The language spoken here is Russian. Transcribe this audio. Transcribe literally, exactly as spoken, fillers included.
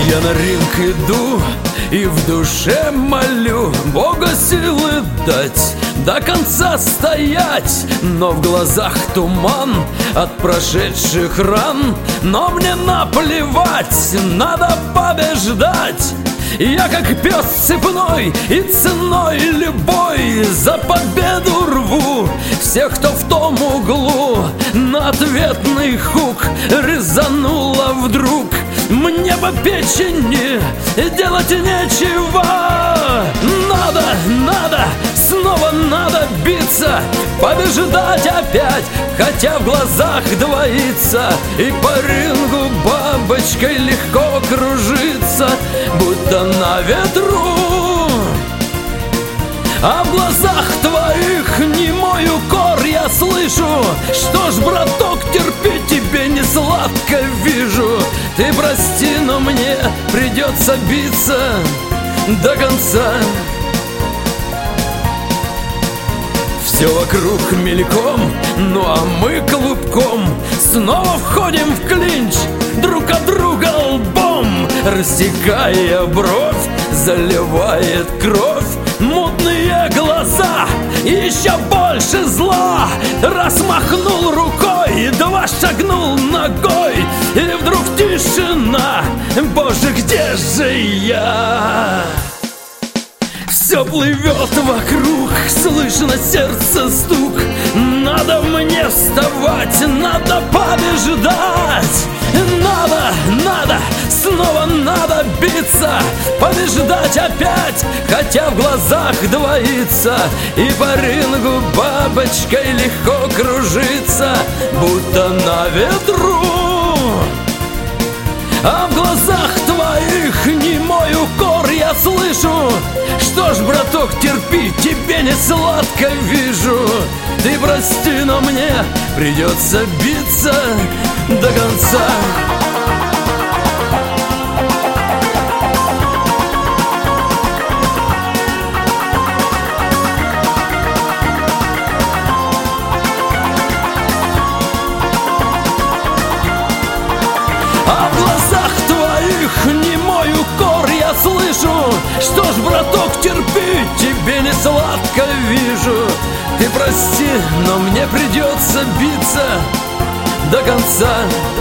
Я на ринг иду и в душе молю Бога силы дать, до конца стоять. Но в глазах туман от прошедших ран. Но мне наплевать, надо побеждать. Я как пес цепной и ценой любой за победу рву всех, кто в том углу. На ответный хук резануло вдруг. Мне по печени делать нечего. Надо, надо, снова надо биться, побеждать опять, хотя в глазах двоится. И по рингу бабочкой легко кружится, будто на ветру. А в глазах твоих немой укор я слышу. Что ж, браток, терпи, тебе не сладко вижу. Ты прости, но мне придется биться до конца. Все вокруг мельком, ну а мы клубком снова входим в клинч, друг от друга лбом. Рассекая бровь, заливает кровь мутные глаза, еще больше зла. Раз махнул рукой, два шагнул ногой, и вдруг тишина. Боже, где же я? Все плывет вокруг, слышно сердце стук. Надо мне вставать, надо побеждать. Надо, надо, снова надо биться, побеждать опять, хотя в глазах двоится. И по рингу бабочкой легко кружится, будто на ветру. А в глазах твоих немой укор я слышу. Что ж, браток, терпи, тебе не сладко вижу. Ты прости, но мне придется биться до конца. А в глазах твоих немой укор я слышу. Что ж, браток, терпи, тебе не сладко вижу. Ты прости, но мне придется биться до конца.